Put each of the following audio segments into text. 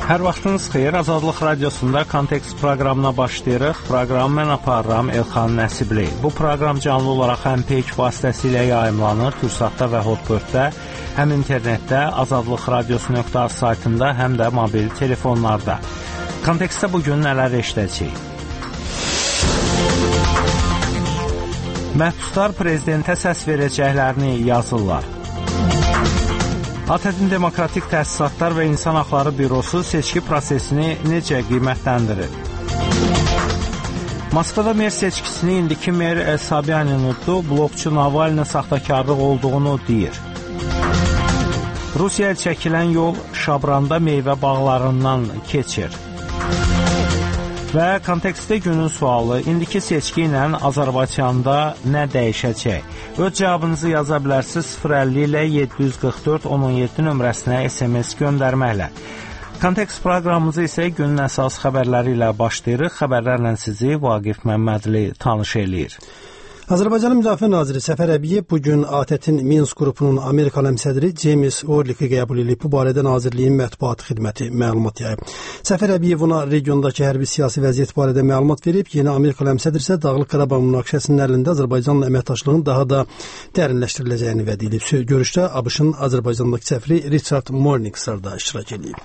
Hər vaxtınız xeyir, Azadlıq Radiosunda Kontekst proqramına başlayırıq. Proqramı mən aparıram Elxan Nəsibli. Bu proqram canlı olaraq həm Peyk vasitəsilə yayımlanır, Türksatda və Hotbird-də, həm internetdə, azadlıqradiosu.az saytında, həm də mobil telefonlarda. Kontekstdə bugün nələr eşidəcəyik? Məhbuslar prezidentə səs verəcəklərini yazırlar. ATƏT-in Demokratik Təsisatlar və İnsan Haqları Bürosu seçki prosesini necə qiymətləndirir? Moskvada mer seçkisini indiki mer Sobyanin uddu, blokçu Navalny saxtakarlıq olduğunu deyir. Rusiyaya çəkilən yol Şabranda meyvə bağlarından keçir. Və kontekstdə günün sualı, indiki seçki ilə Azərbaycanda nə dəyişəcək? Öz cavabınızı yaza bilərsiniz 050 ilə 744 1017 nömrəsinə SMS göndərməklə. Kontekst proqramımızı isə günün əsas xəbərləri ilə başlayırıq. Xəbərlərlə sizi Vaqif Məmmədli tanış eləyir. Azərbaycanın Müdafiə Naziri Səfər Əbiyev bugün ATƏT-in Minsk qrupunun Amerikalı həmsədri James Orliki qəbul edib. Bu barədə Nazirliyin mətbuat xidməti məlumat yayıb. Səfər Əbiyev ona regiondakı hərbi siyasi vəziyyət barədə məlumat verib. Yeni Amerikalı həmsədr isə Dağlıq Qarabağ münaqişəsinin əlində Azərbaycanla əməkdaşlığın daha da dərinləşdiriləcəyini vəd edib. Görüşdə ABŞ-ın Azərbaycandakı səfiri Richard Morningstar da iştirak edib.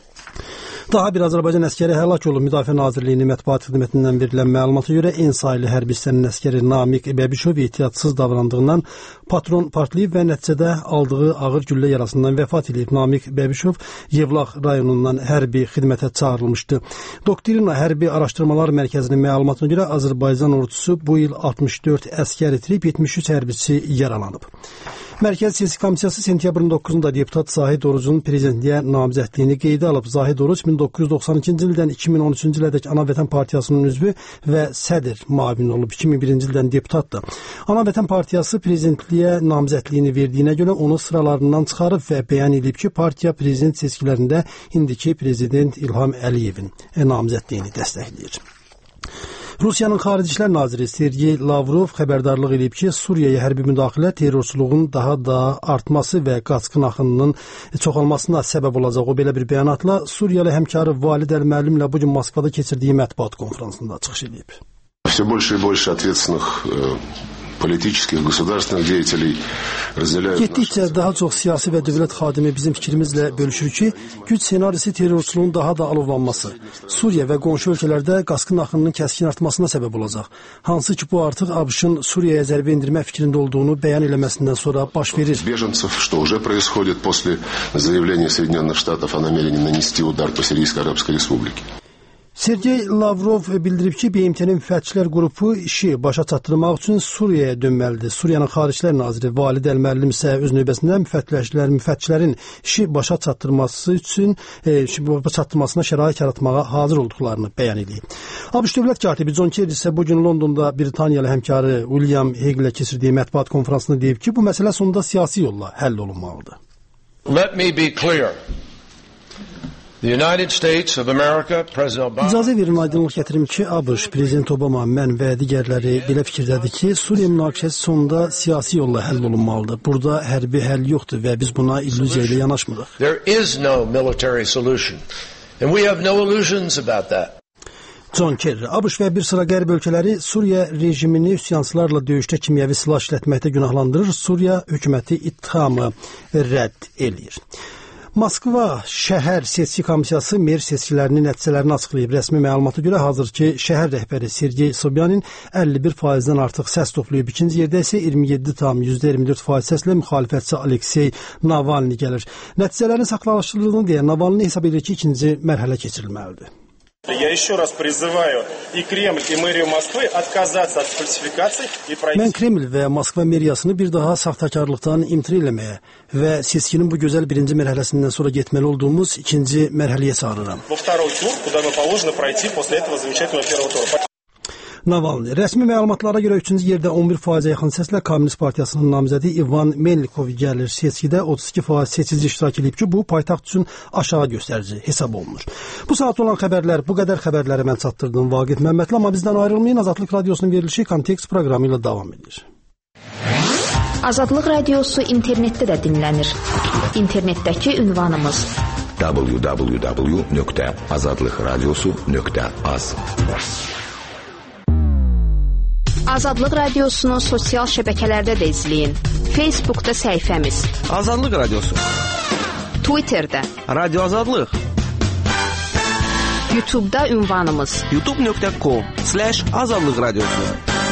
Daha bir Azərbaycan əskəri həlak olub. Müdafiə Nazirliyinin mətbuat xidmətindən verilən məlumata görə Ensaylı hərbi hissənin əskəri Namiq Bəbişov ehtiyatsız davrandığından patron partlayıb və nəticədə aldığı ağır güllə yarasından vəfat edib. Namiq Bəbişov Yevlax rayonundan hərbi xidmətə çağırılmışdı. Doktrina Hərbi Araşdırmalar Mərkəzinin məlumatına görə Azərbaycan ordusu bu il 64 əskər itirib, 73 hərbiçi yaralanıb. Mərkəz Siyasi Komissiyası sentyabrın 9-da deputat Zahid Orucun prezidentliyə namizədliyini qeydə alıb. Zahid Oruc 1992-ci ildən 2013-cü ilədək Ana Vətən Partiyasının üzvü və sədr müavini olub. 2001-ci ildən deputatdır. Ana Vətən Partiyası prezidentliyə namizədliyini verdiyinə görə onu sıralarından çıxarıb və bəyan edib ki, partiya prezident seçkilərində indiki prezident İlham Əliyevin namizədliyini dəstəkləyir. Rusiyanın Xarici İşlər Naziri Sergey Lavrov xəbərdarlıq edib ki, Suriyaya hərbi müdaxilə terrorçuluğun daha da artması və qaçqın axınının çoxalmasına səbəb olacaq. O belə bir bəyanatla Suriyalı həmkarı Valid Əl-Müəllimlə bugün Moskvada keçirdiyi mətbuat konfransında çıxış edib. Все больше и больше ответственных политических, государственных деятелей разделяют. Getdikcə daha çox siyasi və dövlət xadimi bizim fikrimizlə bölüşür ki, güc senarisi terrorçuluğun daha da alovlanması, Suriya və qonşu ölkələrdə qaçqın axınının kəskin artmasına səbəb olacaq. Hansı ki, bu artıq ABŞ-ın Suriyaya zərbə endirmə fikrində olduğunu bəyan eləməsindən sonra baş verir. Беженцев, что уже происходит после заявления Соединенных Штатов о намерении нанести удар по Сирийской Арабской Республике. Sergey Lavrov bildirib ki, BMT-nin müfəttişlər qrupu işi başa çatdırmaq üçün Suriyaya dönməlidir. Suriyanın Xarici İşlər Naziri Valid Əl-Müəllim isə öz növbəsində müfəttişlərin işi başa çatdırması üçün çatdırmasına şərait yaratmağa hazır olduqlarını bəyan edib. ABŞ dövlət katibi John Kerry isə bugün Londonda Britaniyalı həmkarı William Hague ilə keçirdiyi mətbuat konfransında deyib ki, bu məsələ sonunda siyasi yolla həll olunmalıdır. Let me be clear. İcazə verin aydınlıq gətirim ki, ABŞ, Prezident Obama, mən və digərləri belə fikirdədir ki, Suriya münaqişəsi sonunda siyasi yolla həll olunmalıdır. Burada hərbi həll yoxdur və biz buna illüziya ilə yanaşmırıq. There is no military solution and we have no illusions about that. John Kerry, ABŞ və bir sıra qərb ölkələri Suriya rejimini üsyançılarla döyüşdə kimyəvi silah işlətməkdə günahlandırır. Suriya hökuməti ittihamı rədd eləyir. Moskva şəhər seçki komissiyası mer seçkilərinin nəticələrini açıqlayıb. Rəsmi məlumata görə hazırki şəhər rəhbəri Sergey Sobyanin 51%-dən artıq səs toplayıb. İkinci yerdə isə 27,24% səslə müxalifətçi Aleksey Navalny gəlir. Nəticələrin saxlanışdırıldığını deyə Navalny hesab edir ki, ikinci mərhələ keçirilməlidir. Я еще раз призываю и Кремль, и мэрию Москвы отказаться от фальсификаций и пройти. Mən Kreml və Moskva meriyasını bir daha saxtakarlıqdan imtina eləməyə və seçkinin bu gözəl birinci mərhələsindən sonra getməli olduğumuz ikinci mərhələyə çağırıram. Во второй тур, куда мы положено пройти после этого замечательного первого тура. Navalny. Rəsmi məlumatlara görə 3-cü yerdə 11% yaxın səslə Kommunist Partiyasının namizədi Ivan Melnikov gəlir. Seçkidə 32% seçici iştirak edib ki, bu paytaxt üçün aşağı göstərici hesab olunur. Bu saat olan xəbərlər, bu qədər xəbərləri mən çatdırdım Vaqif Məmmədli, amma bizdən ayrılmayın. Azadlıq Radiosunun verilişi Kontekst proqramı ilə davam edir. Azadlıq Radiosu internetdə də dinlənir. İnternetdəki ünvanımız www.azadlıkradyosu.az. Azadlıq Radiosunu sosial şəbəkələrdə də izləyin. Facebookda səhifəmiz Azadlıq Radiosu, Twitterdə Radio Azadlıq, YouTube'da ünvanımız youtube.com/Azadlıq Radiosu.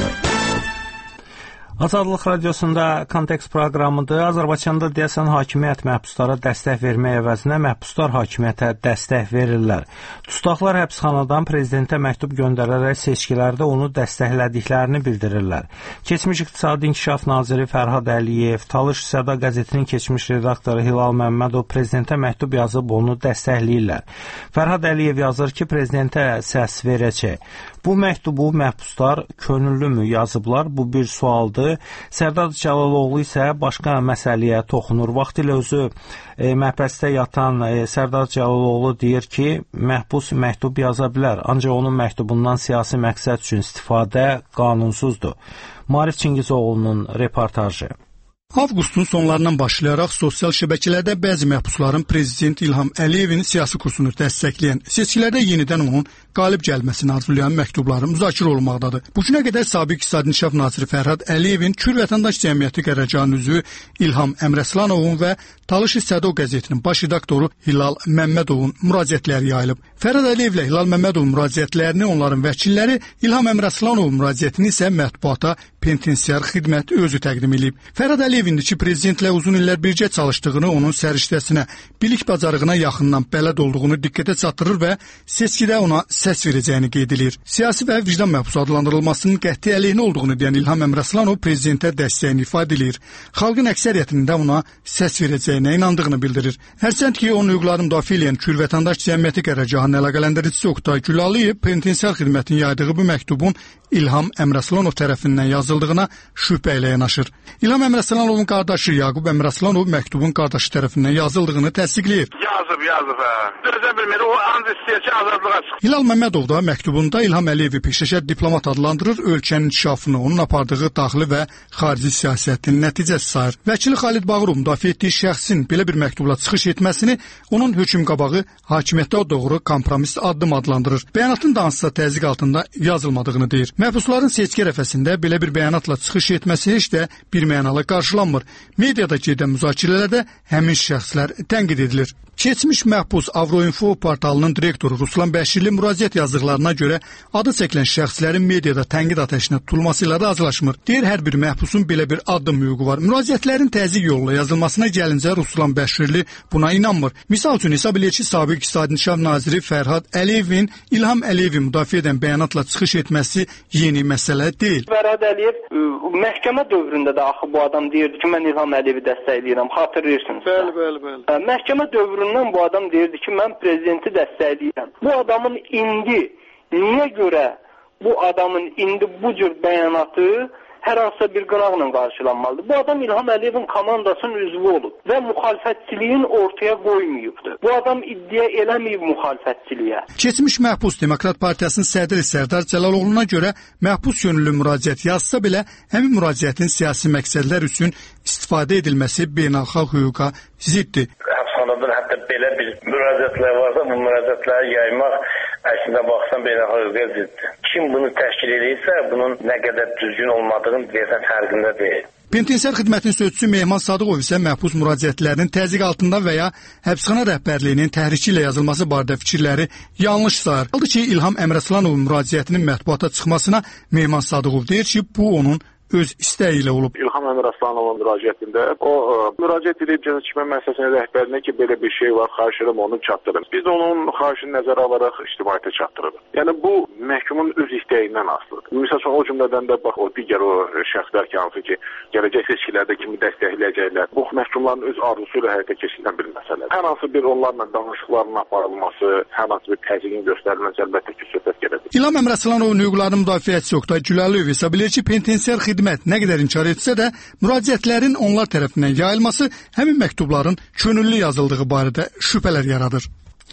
Azadlıq Radiosunda Kontekst proqramıdır. Azərbaycanda deyəsən hakimiyyət məhbuslara dəstək vermək əvəzinə məhbuslar hakimiyyətə dəstək verirlər. Tutaqlar həbsxanadan prezidentə məktub göndərərək seçkilərdə onu dəstəklədiklərini bildirirlər. Keçmiş İqtisadi İnkişaf Naziri Fərhad Əliyev, Talış Səda qəzetinin keçmiş redaktoru Hilal Məmmədov prezidentə məktub yazıb onu dəstəkləyirlər. Fərhad Əliyev yazır ki, prezidentə səs verəcək. Bu məktubu məhbuslar könüllümü yazıblar? Bu bir sualdır. Sərdar Cəlaloğlu isə başqa məsələyə toxunur. Vaxtilə özü məhbəsdə yatan Sərdar Cəlaloğlu deyir ki, məhbus məktub yaza bilər, ancaq onun məktubundan siyasi məqsəd üçün istifadə qanunsuzdur. Maarif Çingizoğlu'nun reportajı. Avqustun sonlarından başlayaraq sosial şəbəkələrdə bəzi məhbusların prezident İlham Əliyevin siyasi kursunu dəstəkləyən, seçkilərdə yenidən onun qalib gəlməsini arzulayan məktubları müzakirə olunmaqdadır. Bu günə qədər Sabiq İqtisadi İnkişaf Naziri Fərhad Əliyevin Kür Vətəndaş Cəmiyyəti qərargahının üzvü İlham Əmrəslanovun və Talış Sədo qəzetinin baş redaktoru Hilal Məmmədovun müraciətləri yayılıb. Fərhad Əliyevlə Hilal Məmmədovun müraciətlərini onların vəkilləri, İlham Əmrəslanovun müraciətini isə mətbuata penitensiar xidmət özü təqdim edib. Fərhad Əliyev indiki prezidentlə uzun illər birgə çalışdığını, onun səriştəsinə, bilik bacarığına yaxından bələd olduğunu diqqətə çatdırır və seçkidə ona səs verəcəyini qeyd edir. Siyasi və vicdan məhbusu adlandırılmasının qəti əleyhinə olduğunu deyən İlham Əmrəslanov prezidentə dəstəyini ifadə edir. Xalqın əksəriyyətinin də ona səs verəcəyinə inandığını bildirir. Hərçənd ki, onun hüquqları müdafiə edən Kür Vətəndaş Cəmiyyəti qərargahının əlaqələndiricisi Oqtay Gülalıyev penitensiar xidmətin yaydığı bu məktubun İlham Əmrəslanov tərəfindən yazıldığına şübhə ilə yanaşır. İlham Əmrəslanovun qardaşı Yaqub Əmrəslanov məktubun qardaşı tərəfindən yazıldığını təsdiqləyir. Yazıb, hə. Dözə bilmir, o ancaq istəyir ki, azadlığa çıxsın. Hilal Məmmədov da məktubunda İlham Əliyevi peşəkar diplomat adlandırır, ölkənin inkişafını onun apardığı daxili və xarici siyasətin nəticəsi sayır. Vəkili Xalid Bağırov müdafiə etdiyi şəxsin belə bir məktubla çıxış etməsini onun hökm qabağı hakimiyyətə doğru kompromis addım adlandırır. Bəyanatın da hansısa təzyiq altında yazılmadığını deyir. Məhbusların seçki ərəfəsində belə bir bəyanatla çıxış etməsi heç də bir mənalı qarşılanmır. Mediada gedən müzakirələrdə həmin şəxslər tənqid edilir. Keçmiş məhbus Avroinfo portalının direktoru Ruslan Bəşirli müraciət yazdıqlarına görə adı çəkilən şəxslərin mediada tənqid atəşinə tutulması ilə razılaşmır. Deyir, hər bir məhbusun belə bir addım hüququ var. Müraciətlərin təzyiq yolla yazılmasına gəlincə Ruslan Bəşirli buna inanmır. Misal üçün hesab edir ki, Sabiq İqtisadi İnkişaf Naziri Fərhad Əliyevin İlham Əliyevi müdafiə edən bəyanatla çıxış etməsi yeni məsələ deyil. Fərhad Əliyev məhkəmə dövründə də axı bu adam deyirdi ki, mən İlham Əliyevi dəstəkləyirəm, xatırlayırsınız. Bəli. Məhkəmə dövründən bu adam deyirdi ki, mən prezidenti dəstəkləyirəm. Bu adamın indi niyə görə bu adamın indi bu cür bəyanatı hər hansısa bir qınaqla qarşılanmalıdır. Bu adam İlham Əliyevin komandasının üzvü olub və müxalifətçiliyin ortaya qoymayıbdır. Bu adam iddia eləməyib müxalifətçiliyə. Keçmiş məhbus Demokrat Partiyasının sədri Sərdar Cəlaloğlu'na görə məhbus yönüllü müraciət yazsa belə, həmin müraciətin siyasi məqsədlər üçün istifadə edilməsi beynəlxalq hüquqa ziddir. Həbsxanadan hətta belə bir müraciətlər varsa, bu müraciətləri yaymaq əslində baxsan beynəlxalq hüquqa ziddir. Kim bunu təşkil edirsə, bunun nə qədər düzgün olmadığını deyəsən fərqində deyil. Penitensiar xidmətin sözçüsü Mehman Sadıqov isə məhbus müraciətlərinin təzyiq altında və ya həbsxana rəhbərliyinin təhriki ilə yazılması barədə fikirləri yanlış sayır. Qaldı ki, İlham Əmrəslanovun müraciətinin mətbuata çıxmasına Mehman Sadıqov deyir ki, bu onun öz istəyi ilə olub. İlham Əmrəslanovun müraciətində o müraciət edib cəzaçəkmə müəssisəsinin rəhbərinə ki, belə bir şey var, xahiş edirəm onu çatdırın. Biz də onun xahişini nəzərə alaraq ictimaiyyətə çatdırırıq. Yəni bu məhkumun öz istəyindən asılıdır. Məsələn, o cümlədən də bax o digər o şəxslər ki, hansı ki, gələcək seçkilərdə kimi dəstəkləyəcəklər. Bu məhkumların öz arzusu ilə həyata keçirilən bir məsələdir. Hər hansı bir onlarla danışıqların aparılması, hər hansı bir təzyiqin göstərilməsi əlbəttə ki, söhbət gedir. İlham Əmrəslanovun hüquqlarının müdafiəçisi Oqtay Gülalıyev hesab edir ki, penitensiar xidmət nə qədər inkar etsə də, müraciətlərin onlar tərəfindən yayılması həmin məktubların könüllü yazıldığı barədə şübhələr yaradır.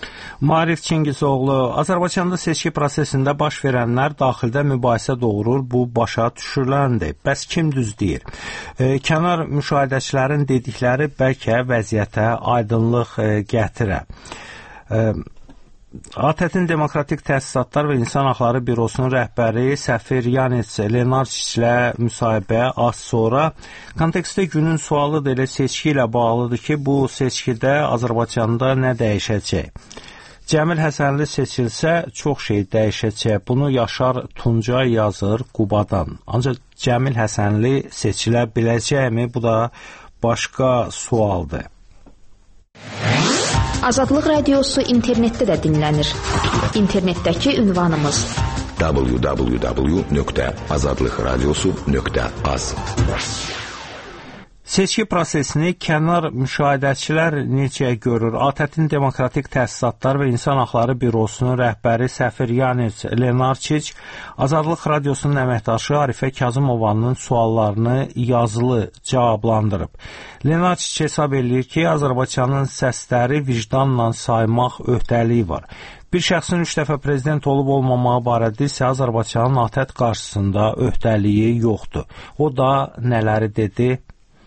Maarif Çingizoğlu, Azərbaycanda seçki prosesində baş verənlər daxildə mübahisə doğurur, bu başa düşüləndir. Bəs kim düz deyir? Kənar müşahidəçilərin dedikləri bəlkə vəziyyətə aydınlıq gətirə. ATƏT-in Demokratik Təsisatlar və İnsan Haqları Bürosunun rəhbəri Səfir Yanis Lenarçiçlə müsahibə az sonra kontekstdə günün sualı da elə seçki ilə bağlıdır ki, bu seçkidə Azərbaycanda nə dəyişəcək? Cəmil Həsənli seçilsə çox şey dəyişəcək. Bunu Yaşar Tuncay yazır Qubadan. Ancaq Cəmil Həsənli seçilə biləcəkmi? Bu da başqa sualdır. Azadlıq Radiosu internetdə də dinlənir. İnternetdəki ünvanımız www.azadlıqradiosu.az. Seçki prosesini kənar müşahidəçilər necə görür? ATƏT-in Demokratik Təsisatlar və İnsan Haqları Bürosunun rəhbəri Səfir Yanis Lenarçiç Azadlıq Radiosunun əməkdaşı Arifə Kazımovanın suallarını yazılı cavablandırıb. Lenarçiç hesab edir ki, Azərbaycanın səsləri vicdanla saymaq öhdəliyi var. Bir şəxsin 3 dəfə prezident olub-olmamağı barədə isə Azərbaycanın ATƏT qarşısında öhdəliyi yoxdur. O da nələri dedi?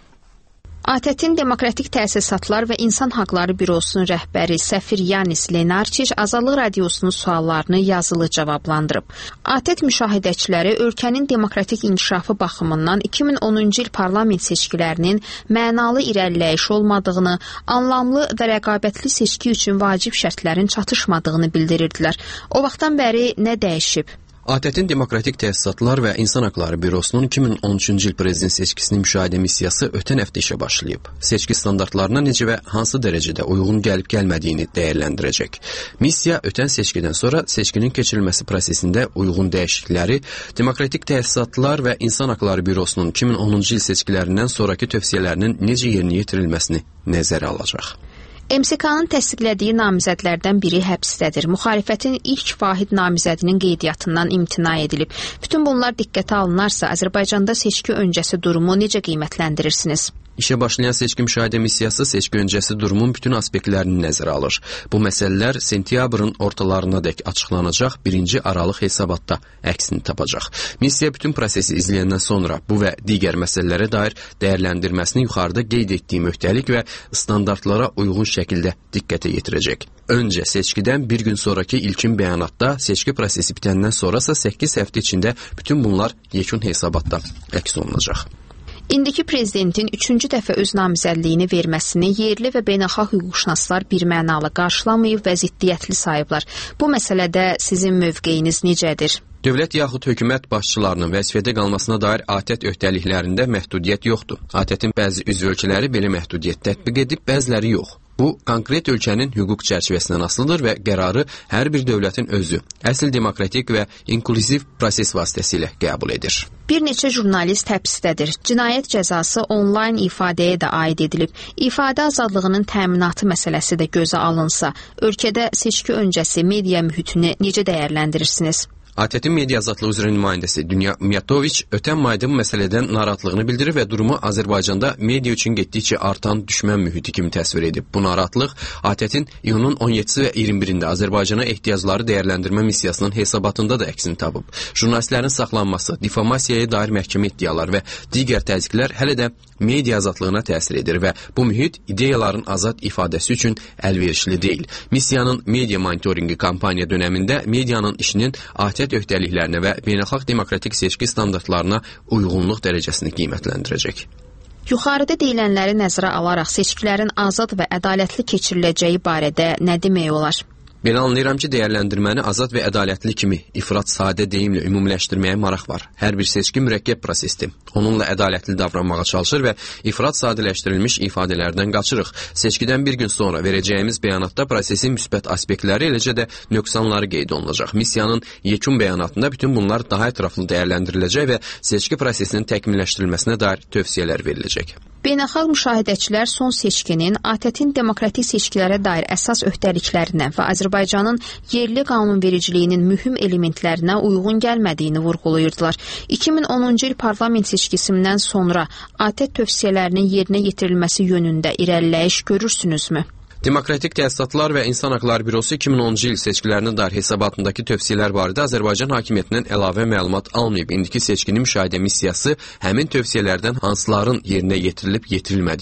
ATƏT-in Demokratik Təsisatlar və İnsan Haqları Bürosunun rəhbəri Səfir Yanis Lenarçiç Azadlıq Radiosunun suallarını yazılı cavablandırıb. ATƏT müşahidəçiləri ölkənin demokratik inkişafı baxımından 2010-cu il parlament seçkilərinin mənalı irəliləyiş olmadığını, anlamlı və rəqabətli seçki üçün vacib şərtlərin çatışmadığını bildirirdilər. O vaxtdan bəri nə dəyişib? ATƏT-in Demokratik Təsisatlar və İnsan Haqları Bürosunun 2013-cü il prezident seçkisinin müşahidə missiyası ötən həftə işə başlayıb. Seçki standartlarına necə və hansı dərəcədə uyğun gəlib-gəlmədiyini dəyərləndirəcək. Missiya ötən seçkidən sonra seçkinin keçirilməsi prosesində uyğun dəyişiklikləri, Demokratik Təsisatlar və İnsan Haqları Bürosunun 2010-cu il seçkilərindən sonraki tövsiyələrinin necə yerinə yetirilməsini nəzərə alacaq. MSK-nın təsdiqlədiyi namizədlərdən biri həbsdədir. Müxalifətin ilk vahid namizədinin qeydiyyatından imtina edilib. Bütün bunlar diqqətə alınarsa, Azərbaycanda seçki öncəsi durumu necə qiymətləndirirsiniz? İşə başlayan seçki müşahidə missiyası seçki öncəsi durumun bütün aspektlərini nəzərə alır. Bu məsələlər sentyabrın ortalarınadək açıqlanacaq 1-ci aralıq hesabatda əksini tapacaq. Missiya bütün prosesi izləyəndən sonra bu və digər məsələlərə dair dəyərləndirməsini yuxarıda qeyd etdiyim öhdəlik və standartlara uyğun şəkildə diqqətə yetirəcək. Öncə seçkidən bir gün sonraki ilkin bəyanatda, seçki prosesi bitəndən sonrasa 8 həftə içində bütün bunlar yekun hesabatda əks olunacaq. İndiki prezidentin 3-cü dəfə öz namizədliyini verməsini yerli və beynəlxalq hüquqşünaslar birmənalı qarşılamayıb və ziddiyyətli sayıblar. Bu məsələdə sizin mövqeyiniz necədir? Dövlət yaxud hökumət başçılarının vəzifədə qalmasına dair ATƏT öhdəliklərində məhdudiyyət yoxdur. ATƏT-in bəzi üzv ölkələri belə məhdudiyyət tətbiq edib, bəziləri yox. Bu, konkret ölkənin hüquq çərçivəsindən asılıdır və qərarı hər bir dövlətin özü, əsl demokratik və inklüziv proses vasitəsilə qəbul edir. Bir neçə jurnalist həbsdədir. Cinayət cəzası onlayn ifadəyə də aid edilib. İfadə azadlığının təminatı məsələsi də gözə alınsa, ölkədə seçki öncəsi media mühitini necə dəyərləndirirsiniz? ATƏT-in media azadlığı üzrə nümayəndəsi Dünya Miyatoviç ötən mayda bu məsələdən narahatlığını bildirib və durumu Azərbaycanda media üçün getdikcə artan düşmən mühiti kimi təsvir edib. Bu narahatlıq ATƏT-in iyunun 17-si və 21-də Azərbaycana ehtiyacları dəyərləndirmə missiyasının hesabatında da əksini tapıb. Jurnalistlərin saxlanması, difamasiyaya dair məhkəmə iddialar və digər təzyiqlər hələ də media azadlığına təsir edir və bu mühit ideyaların azad ifadəsi üçün əlverişli deyil. Missiyanın media monitoringi kampaniya dönəmində medianın işinin ATƏT öhdəliklərinə və beynəlxalq demokratik seçki standartlarına uyğunluq dərəcəsini qiymətləndirəcək. Yuxarıda deyilənləri nəzərə alaraq seçkilərin azad və ədalətli keçiriləcəyi barədə nə demək olar? Belə anlayıram ki, dəyərləndirməni azad və ədalətli kimi ifrat sadə deyimlə ümumiləşdirməyə maraq var. Hər bir seçki mürəkkəb prosesdir. Onunla ədalətli davranmağa çalışır və ifrat sadələşdirilmiş ifadələrdən qaçırıq. Seçkidən bir gün sonra verəcəyimiz bəyanatda prosesin müsbət aspektləri, eləcə də nöqsanları qeyd olunacaq. Missiyanın yekun bəyanatında bütün bunlar daha ətraflı dəyərləndiriləcək və seçki prosesinin təkmilləşdirilməsinə dair tövsiyələr veriləcək. Beynəlxalq müşahidəçilər son seçkinin ATƏT-in demokratik seçkilərə dair əsas öhdəliklərinə və Azərbaycanın yerli qanunvericiliyinin mühüm elementlərinə uyğun gəlmədiyini vurğulayırdılar. 2010-cu il parlament seçkisindən sonra ATƏT tövsiyələrinin yerinə yetirilməsi yönündə irəliləyiş görürsünüzmü? Demokratik Təsisatlar və İnsan Haqları Bürosu 2010-cu il seçkilərinə dair hesabatındakı tövsiyələr barədə Azərbaycan hakimiyyətindən əlavə məlumat almayıb. İndiki seçkinin müşahidə missiyası həmin tövsiyələrdən hansıların yerinə yetirilib-yetirilmədiyini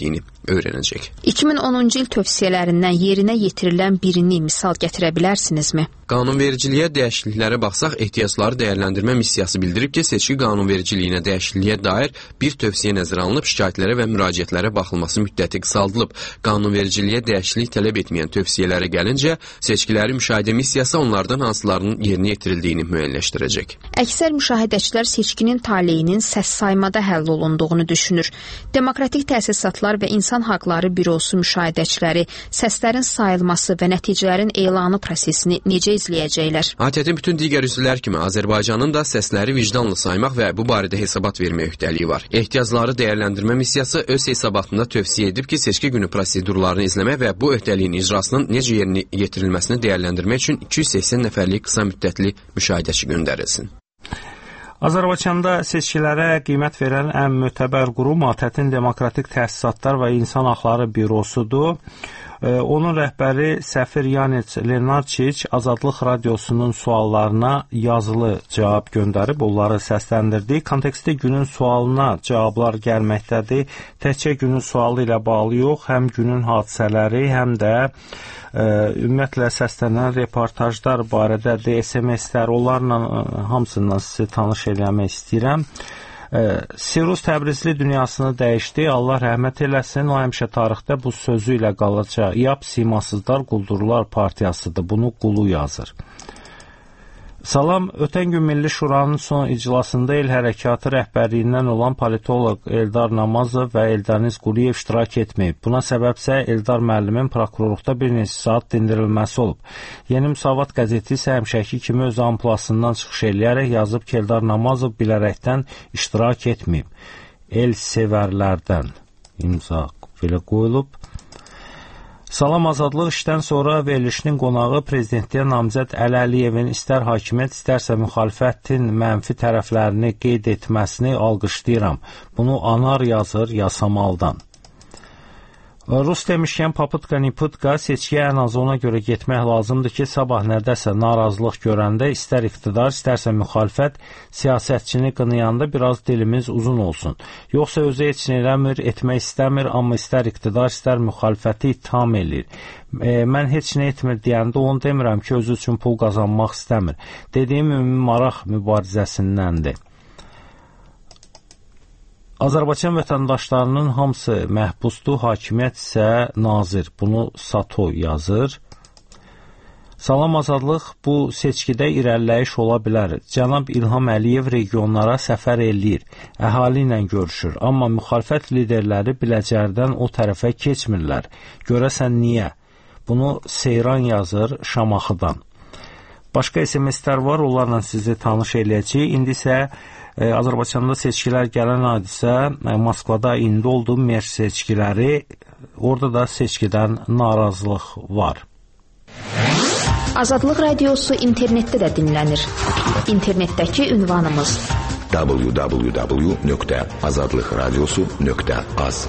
öyrənəcək. 2010-cu il tövsiyələrindən yerinə yetirilən birini misal gətirə bilərsinizmi? Qanunvericiliyə dəyişikliklərə baxsaq, ehtiyacları dəyərləndirmə missiyası bildirib ki, seçki qanunvericiliyinə dəyişikliyə dair bir tövsiyə nəzərə alınıb, şikayətlərə və müraciətlərə baxılması müddəti qısaldılıb. Qanunvericiliyə dəyişiklik tələb etməyən tövsiyələrə gəlincə, seçkiləri müşahidə missiyası onlardan hansılarının yerinə yetirildiyini müəyyənləşdirəcək. Əksər müşahidəçilər seçkinin taleyinin səs saymada həll olunduğunu düşünür. Demokratik Təsisatlar və İnsan Haqları Bürosu müşahidəçiləri səslərin sayılması və nəticələrin elanı prosesini necə izləyəcəklər? ATƏT-in bütün digər üzvlər kimi Azərbaycanın da səsləri vicdanlı saymaq və bu barədə hesabat vermək öhdəliyi var. Ehtiyacları dəyərləndirmə missiyası öz hesabatında tövsiyə edib ki, seçki günü prosedurlarını izləmək və bu öhdəliyin icrasının necə yerinə yetirilməsini dəyərləndirmək üçün 280 nəfərlik qısa müddətli müşahidəçi göndərilsin. Azərbaycanda seçkilərə qiymət verən ən mötəbər qurum ATƏT-in Demokratik Təsisatlar və İnsan Haqları Bürosudur. Onun rəhbəri Səfir Yanis Lenarçiç Azadlıq Radiosunun suallarına yazılı cavab göndərib, onları səsləndirdi. Kontekstdə günün sualına cavablar gəlməkdədir. Təkcə günün sualı ilə bağlı yox, həm günün hadisələri, həm də ümumiyyətlə səslənən reportajlar barədədir, SMS-lər, onlarla hamısından sizi tanış eləmək istəyirəm. Sirus Təbrizli dünyasını dəyişdi, Allah rəhmət eləsin, o həmişə tarixdə bu sözü ilə qalacaq. Yap simasızlar quldurlar partiyasıdır, bunu Qulu yazır. Salam, ötən gün Milli Şuranın son iclasında el hərəkatı rəhbərliyindən olan politoloq Eldar Namazov və Eldəniz Quliyev iştirak etməyib. Buna səbəbsə Eldar müəllimin prokurorluqda bir neçə saat dindirilməsi olub. Yeni Müsavat qəzeti isə həmişəki kimi öz amplasından çıxış eləyərək yazıb ki, Eldar Namazov bilərəkdən iştirak etməyib. El sevərlərdən imza belə qoyulub. Salam, Azadlıq işdən sonra verilişinin qonağı prezidentliyə namizəd Əli Əliyevin istər hakimiyyət, istərsə müxalifətin mənfi tərəflərini qeyd etməsini alqışlayıram. Bunu anar yazır Yasamaldan. Rus demişkən Paputka-Niputka seçkiyə ən az ona görə getmək lazımdır ki, sabah nərdəsə narazılıq görəndə istər iqtidar, istərsə müxalifət siyasətçini qınayanda biraz dilimiz uzun olsun. Yoxsa özü heç nə eləmir, etmək istəmir, amma istər iqtidar, istər müxalifəti ittiham edir. Mən heç nə etmir deyəndə onu demirəm ki, özü üçün pul qazanmaq istəmir. Dediyim ümumi maraq mübarizəsindəndir. Azərbaycan vətəndaşlarının hamısı məhbusdur, hakimiyyət isə nazir. Bunu Sato yazır. Salam, Azadlıq, bu seçkidə irəliləyiş ola bilər. Cənab İlham Əliyev regionlara səfər eləyir, əhali ilə görüşür. Amma müxalifət liderləri Biləcərdən o tərəfə keçmirlər. Görəsən niyə? Bunu Seyran yazır Şamaxıdan. Başqa SMS-lər var, onlarla sizi tanış eləyəcək. İndi isə Azərbaycanda seçkilər gələn hadisə Moskvada indi oldu, mer seçkiləri. Orada da seçkidən narazılıq var. Azadlıq Radiosu internetdə də dinlənir. İnternetdəki ünvanımız www.azadlıqradiosu.az.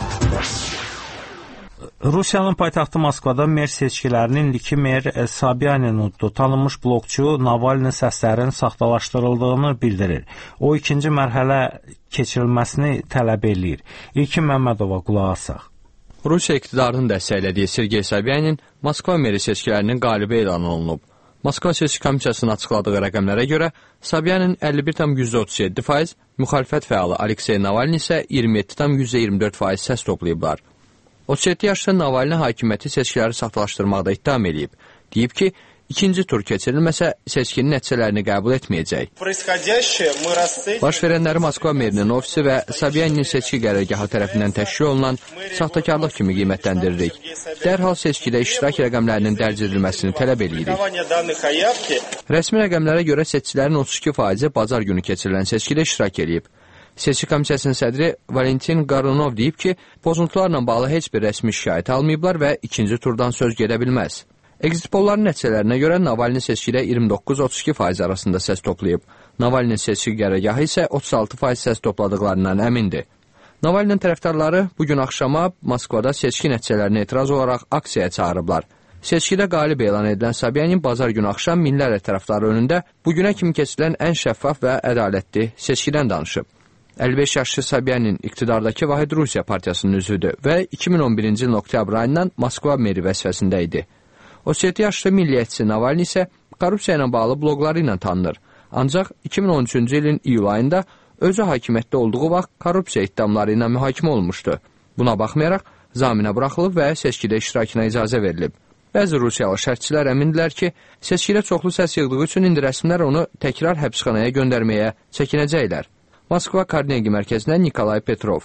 Rusiyanın paytaxtı Moskvada mer seçkilərinin indiki mer Sobyanin uddu. Tanınmış blokçu Navalny səslərin saxtalaşdırıldığını bildirir. O ikinci mərhələ keçirilməsini tələb eləyir. İlkin Məmmədova qulaq asaq. Rusiya iqtidarının dəstəklədiyi Sergey Sobyanin Moskva meri seçkilərinin qalibi elan olunub. Moskva Seçki Komissiyasının açıqladığı rəqəmlərə görə Sobyanin 51,37%, müxalifət fəalı Aleksey Navalny isə 27,24% səs toplayıblar. 37 yaşlı Navalny hakimiyyəti seçkiləri saxtalaşdırmaqda ittiham edib. Deyib ki, ikinci tur keçirilməsə seçkinin nəticələrini qəbul etməyəcək. Baş verənləri Moskva merinin ofisi və Sobyaninin seçki qərargahı tərəfindən təşkil olunan saxtakarlıq kimi qiymətləndiririk. Dərhal seçkidə iştirak rəqəmlərinin dərc edilməsini tələb edirik. Rəsmi rəqəmlərə görə seçkilərin 32%-i bazar günü keçirilən seçkidə iştirak edib. Seçki komissiyasının sədri Valentin Qarunov deyib ki, pozuntularla bağlı heç bir rəsmi şikayət almayıblar və ikinci turdan söz gedə bilməz. Exit polların nəticələrinə görə Navalny seçkidə 29-32% arasında səs toplayıb. Navalny'nin seçki qərargahı isə 36% səs topladıqlarından əmindir. Navalny'nin tərəfdarları bugün axşama Moskvada seçki nəticələrinə etiraz olaraq aksiyaya çağırıblar. Seçkidə qalib elan edilən Sobyanin bazar günü axşam minlərlə tərəfdarı önündə bugünə kimi keçirilən ən şəffaf və ədalətli seçkidən danışıb. 55 yaşlı Sobyanin iqtidardakı Vahid Rusiya partiyasının üzvüdür və 2011-ci ilin oktyabr ayından Moskva meri vəzifəsində idi. 37 yaşlı milliyyətçi Navalny isə korrupsiya ilə bağlı bloqları ilə tanınır. Ancaq 2013-cü ilin iyul ayında özü hakimiyyətdə olduğu vaxt korrupsiya iddiamları ilə mühakimə olunmuşdu. Buna baxmayaraq, zaminə buraxılıb və seçkidə iştirakına icazə verilib. Bəzi Rusiyalı şərhçilər əmindirlər ki, seçkidə çoxlu səs yığdığı üçün indi rəsmilər onu təkrar həbsxanaya göndərməyə çəkinəcəklər. Moskva Karnegi mərkəzindən Nikolay Petrov.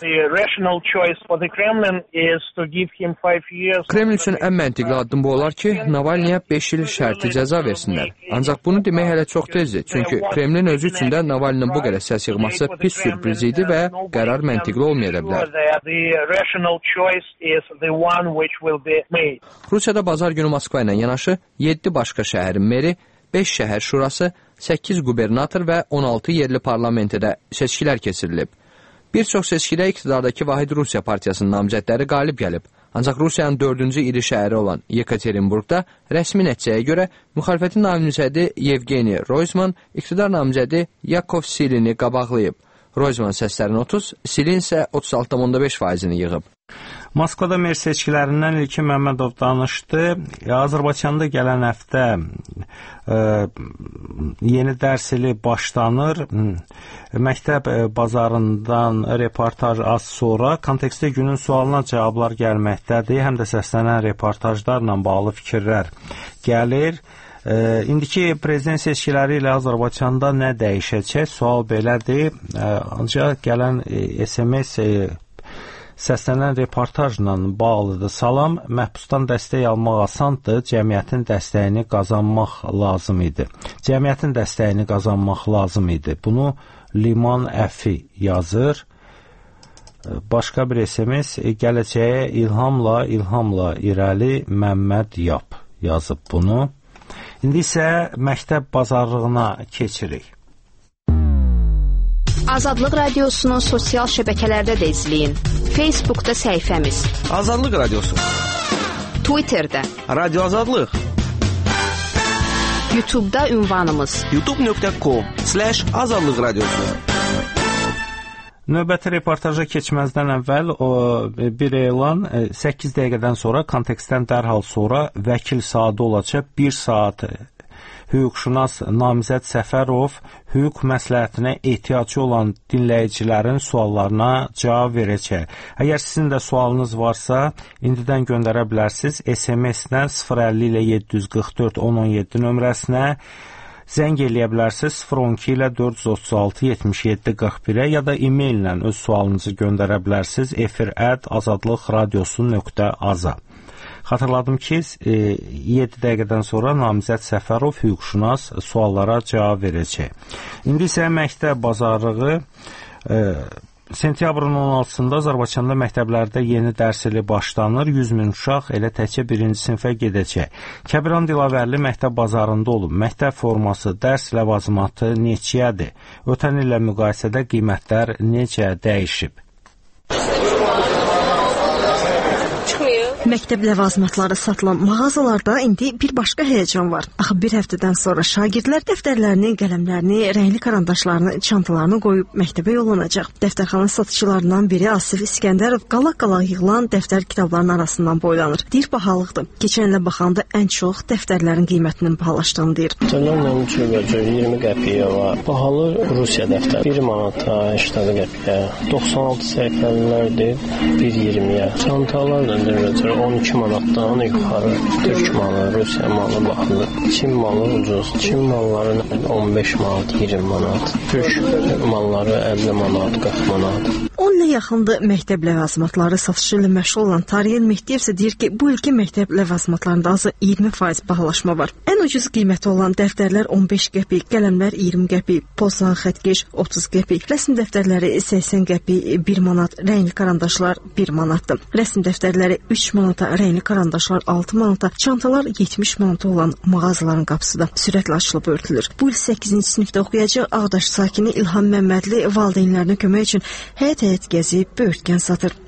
Kreml üçün ən məntiqli addım bu olar ki, Navalny'yə 5 il şərti cəza versinlər. Ancaq bunu demək hələ çox tezdir. Çünki Kremlin özü üçün də Navalny'nin bu qədər səs yığması pis sürpriz idi və qərar məntiqli olmaya bilər. Rusiyada bazar günü Moskva ilə yanaşı 7 başqa şəhərin meri, 5 şəhər şurası, 8 qubernator və 16 yerli parlamentdə seçkilər keçirilib. Bir çox seçkidə iqtidardakı Vahid Rusiya partiyasının namizədləri qalib gəlib. Ancaq Rusiyanın 4-cü iri şəhəri olan Yekaterinburqda rəsmi nəticəyə görə müxalifətin namizədi Yevgeni Royzman iqtidar namizədi Yakov Silini qabaqlayıb. Royzman səslərin 30, Silin isə 36,5%-ni yığıb. Moskvada mer seçkilərindən İlkin Məmmədov danışdı. Azərbaycanda gələn həftə yeni dərs ili başlanır. Məktəb bazarından reportaj az sonra kontekstdə günün sualına cavablar gəlməkdədir. Həm də səslənən reportajlarla bağlı fikirlər gəlir. İndiki prezident seçkiləri ilə Azərbaycanda nə dəyişəcək? Sual belədir. Ancaq gələn SMS səslənən reportajla bağlıdır. Salam, məhbusdan dəstək almaq asandır, cəmiyyətin dəstəyini qazanmaq lazım idi. Cəmiyyətin dəstəyini qazanmaq lazım idi. Bunu Liman Əfi yazır. Başqa bir SMS, gələcəyə ilhamla irəli Məmməd Yap yazıb bunu. İndi isə məktəb bazarlığına keçirik. Azadlıq Radiosunu sosial şəbəkələrdə də izləyin. Facebookda səhifəmiz Azadlıq Radiosu, Twitterdə Radio Azadlıq, YouTube'da ünvanımız youtube.com/Azadlıq Radiosu. Növbəti reportaja keçməzdən əvvəl bir elan 8 dəqiqədən sonra, kontekstdən dərhal sonra vəkil saatı olacaq. 1 saat hüquqşünas namizəd Səfərov hüquq məsləhətinə ehtiyacı olan dinləyicilərin suallarına cavab verəcək. Əgər sizin də sualınız varsa, indidən göndərə bilərsiniz. SMS-lə 050 ilə 744 1017 nömrəsinə zəng eləyə bilərsiniz. 012 ilə 436 77 41-ə ya da e-mail ilə öz sualınızı göndərə bilərsiniz. efir@azadlıqradiosu.az. Xatırladım ki, 7 dəqiqədən sonra namizəd Səfərov hüquqşünas suallara cavab verəcək. İndi isə məktəb bazarlığı sentyabrın 16-sında Azərbaycanda məktəblərdə yeni dərs ili başlanır. 100 min uşaq elə təkcə 1-ci sinifə gedəcək. Kəbiran Dilavərli məktəb bazarında olub. Məktəb forması, dərs ləvazimatı neçəyədir? Ötən illə müqayisədə qiymətlər necə dəyişib? Məktəb ləvazimatları satılan mağazalarda indi bir başqa həyəcan var. Axı bir həftədən sonra şagirdlər dəftərlərini, qələmlərini, rəngli karandaşlarını, çantalarını qoyub məktəbə yollanacaq. Dəftərxana satıcılarından biri Asif İskəndərov qalaq-qalaq yığılan dəftər kitabların arasından boylanır. Deyir bahalıqdır. Keçən ilə baxanda ən çox dəftərlərin qiymətinin bahalaşdığını deyir. Dönəmlə cürbəcür 20 qəpiyə var. Bahalı Rusiya dəftər 1 manata 80 qəpiyə. 96 səhifəlilərdir 1.20-yə. Çantalar da cürbəcür 12 manatdan yuxarı. Türk malı, Rusiya malı bahalı. Çin malı ucuz. Çin malları 15 manat, 20 manat. Türk malları 50 manat, 40 manat. 10 ilə yaxındır məktəb ləvazimatları satışı ilə məşğul olan Tariyel Mehdiyev isə deyir ki, bu ilki məktəb ləvazimatlarında azı 20% bahalaşma var. Ən ucuz qiyməti olan dəftərlər 15 qəpik, qələmlər 20 qəpik, poza, xətkeş 30 qəpik, rəsm dəftərləri 80 qəpik, 1 manat, rəngli karandaşlar 1 manatdır. Rəsm dəftərləri 3 manata, rəngli karandaşlar 6 manata, çantalar 70 manata olan mağazaların qapısı da sürətlə açılıb örtülür. Bu il 8-ci sinifdə oxuyacaq Ağdaş sakini İlham Məmmədli valideynlərinə kömək üçün həyət-həyət gəzib böyürtkən satır.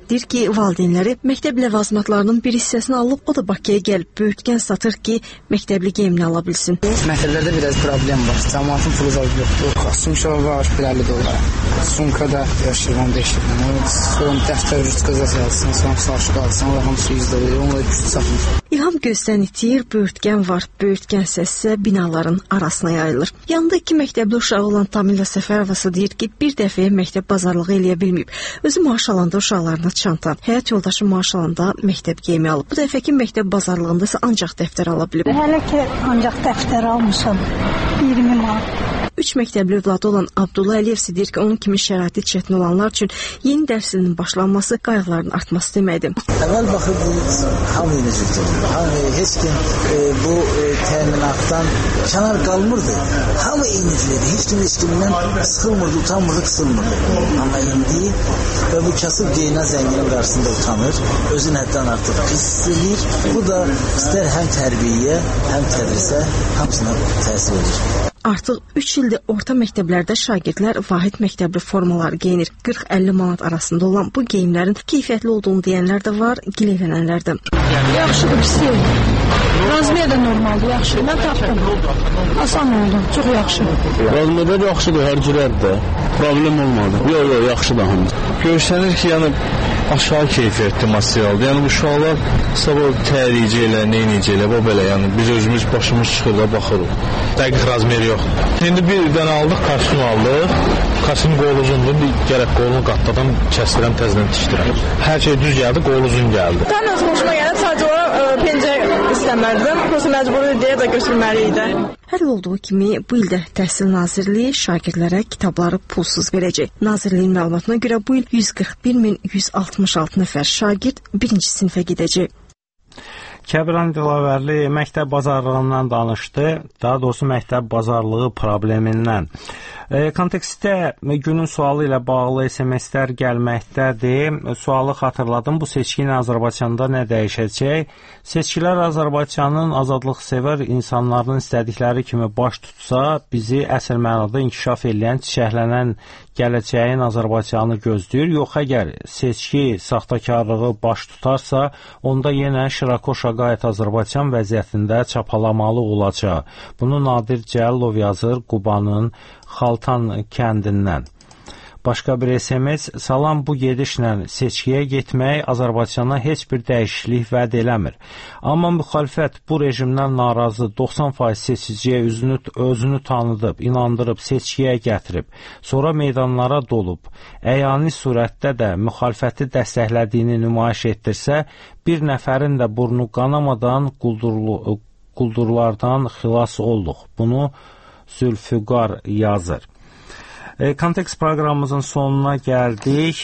Deyir ki, valideynləri məktəb ləvazimatlarının bir hissəsini alıb, o da Bakıya gəlib böyütkən satır ki, məktəbli geyimini ala bilsin. Məktəblərdə biraz problem var. Cəmaatın pulu zor yoxdur. Sumka var, $50. Sumkada yaşayır 15 lira. Son dəftər rütqaza yazsın, son saçlı alsın, o hamısı $100. Onunla gücü çatmır. İlham gözdən itir, böyütkən var. Böyütkən səssə binaların arasına yayılır. Yanında 2 məktəbli uşağı olan Tamila Səfərovası deyir ki, bir dəfəyə məktəb bazarlığı eləyə bilməyib. Özü maaş alanda uşaqlarına çanta, həyat yoldaşı maaş alanda məktəb geyimi alıb. Bu dəfəki məktəb bazarlığında isə ancaq dəftər ala bilib. Hələ ki, ancaq dəftər almışam, 20 manat. 3 məktəbli övladı olan Abdullah Əliyev deyir ki, onun kimi şəraiti çətin olanlar üçün yeni dərs ilinin başlanması qayğıların artması deməkdir. Əvvəl baxırdınız, hamı necədir? Heç kim bu təminatdan kənar qalmırdı. Hamı eynidirdi. Heç kimdən sıxılmırdı, utanmırdı, qısılmırdı. Amma indi bu kasıb geyinən zənginin qarşısında utanır, özün həddən artıq pis hiss edir. Bu da istər həm tərbiyəyə, həm tədrisə hamısına təsir edir. Artıq 3 ildir orta məktəblərdə şagirdlər vahid məktəbli formalar geyinir. 40-50 manat arasında olan bu geyimlərin keyfiyyətli olduğunu deyənlər də var, gileylənənlər də. Yaxşıdır, pis deyil. Razmiyə də normaldır, yaxşı. Mən tapdım. Asan oldu, çox yaxşı. Razmiyə də yaxşıdır, hər cürərdə. Problem olmadı. Yox, yaxşıdır hamı. Görsənir ki, yəni aşağı keyfiyyətli materialdır. Yəni bu uşaqlar sabah təriyicə elə, neyniyicə elə, bu belə. Yəni biz özümüz başımız çıxır da baxırıq. Dəqiq razmeri yoxdur. İndi bir dənə aldıq, kostyum aldıq. Kostyum qol uzundur, gərək qolunu qatladan kəsdirəm, təzədən tikdirəm. Hər şey düz gəldi, qol uzun gəldi. Tam öz xoşuma gəlib, sadəcə o pencə istəmədim. Prosta məcburi deyə də götürməli idi. Hər il olduğu kimi bu ildə Təhsil Nazirliyi şagirdlərə kitabları pulsuz verəcək. Nazirliyin məlumatına görə bu il 141.166 nəfər şagird 1-ci sinifə gedəcək. Kəbran Dilavərli məktəb bazarlığından danışdı, daha doğrusu məktəb bazarlığı problemindən. Kontekstdə günün sualı ilə bağlı SMS-lər gəlməkdədir. Sualı xatırladım, bu seçki ilə Azərbaycanda nə dəyişəcək? Seçkilər Azərbaycanın azadlıqsevər insanların istədikləri kimi baş tutsa, bizi əsl mənada inkişaf edən, çiçəklənən gələcəyin Azərbaycanı gözləyir. Yox, əgər seçki saxtakarlığı baş tutarsa, onda yenə Şirako Şaqayət Azərbaycan vəziyyətində çapalamalı olacaq. Bunu Nadir Cəlilov yazır Qubanın Xaltan kəndindən. Başqa bir SMS, salam, bu gedişlə seçkiyə getmək Azərbaycana heç bir dəyişiklik vəd eləmir. Amma müxalifət bu rejimdən narazı 90% seçiciyə özünü tanıdıb, inandırıb, seçkiyə gətirib, sonra meydanlara dolub, əyani surətdə də müxalifəti dəstəklədiyini nümayiş etdirsə, bir nəfərin də burnu qanamadan quldurlardan xilas olduq. Bunu Zülfüqar yazır. Kontekst proqramımızın sonuna gəldik.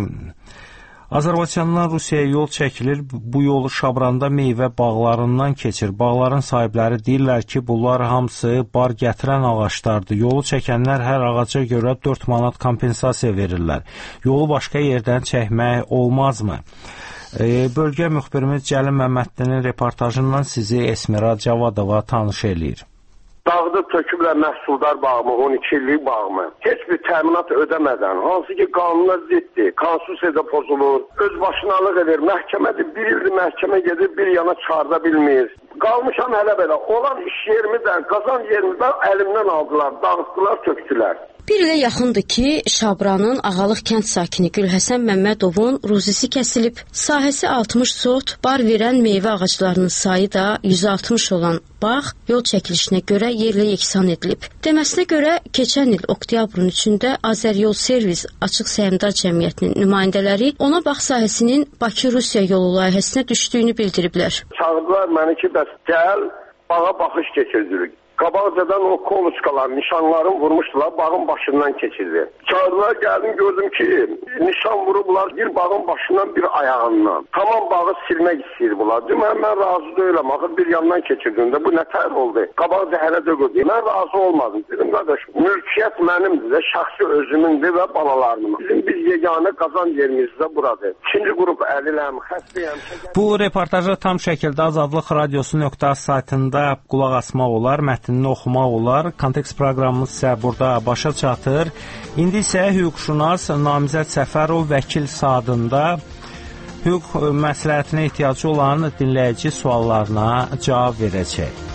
Azərbaycandan Rusiyaya yol çəkilir. Bu yolu Şabranda meyvə bağlarından keçir. Bağların sahibləri deyirlər ki, bunlar hamısı bar gətirən ağaclardır. Yolu çəkənlər hər ağaca görə 4 manat kompensasiya verirlər. Yolu başqa yerdən çəkmək olmazmı? Bölgə müxbirimiz Cəlil Məmmədlinin reportajından sizi Esmira Cavadova tanış eləyir. Dağıdıb töküblər məhsuldar bağımı, 12 illik bağımı. Heç bir təminat ödəmədən, hansı ki qanuna ziddir, konstitusiyada pozulur, öz başınalıq edir, məhkəmədir, bir ildir məhkəmə gedir, bir yana çıxarda bilmir. Qalmışam hələ belə, olan iş yerimi də, qazanc yerimi də əlimdən aldılar, dağıtdılar, tökdülər. Bir ilə yaxındır ki, Şabranın Ağalıq kənd sakini Gülhəsən Məmmədovun ruzisi kəsilib. Sahəsi 60 sot, bar verən meyvə ağaclarının sayı da 160 olan bağ yol çəkilişinə görə yerlə yeksan edilib. Deməsinə görə, keçən il oktyabrın 3-də Azəryol Servis Açıq Səhmdar Cəmiyyətinin nümayəndələri ona bağ sahəsinin Bakı-Rusiya yolu layihəsinə düşdüyünü bildiriblər. Çağırdılar məni ki, bəs gəl, bağa baxış keçirdirik. Qabaqcadan o koluçkalar, nişanlarını vurmuşdular, bağın başından keçirdi. Çağırdılar, gəldim, gördüm ki, nişan vurublar bir bağın başından bir ayağından. Tamam bağı silmək istəyir bunlar. Demək, mən razı deyiləm, axı bir yandan keçirdim də, bu nətər oldu? Qabaqca hələ də gördüm. Mən razı olmadım. Dedim, qardaş, mülkiyyət mənimdir də, şəxsi özümündür və balalarımın. Bizim biz yeganə qazanc yerimiz də buradır. İkinci qrup əliləm, xəstəyəm. Bu reportajı tam şəkildə Azadlıq Radiosu.az saytında qulaq asmaq olar, oxumaq olar. Kontekst proqramımız isə burada başa çatır. İndi isə hüquqşünas Namizəd Səfərov vəkil sadında hüquq məsləhətinə ehtiyacı olan dinləyici suallarına cavab verəcək.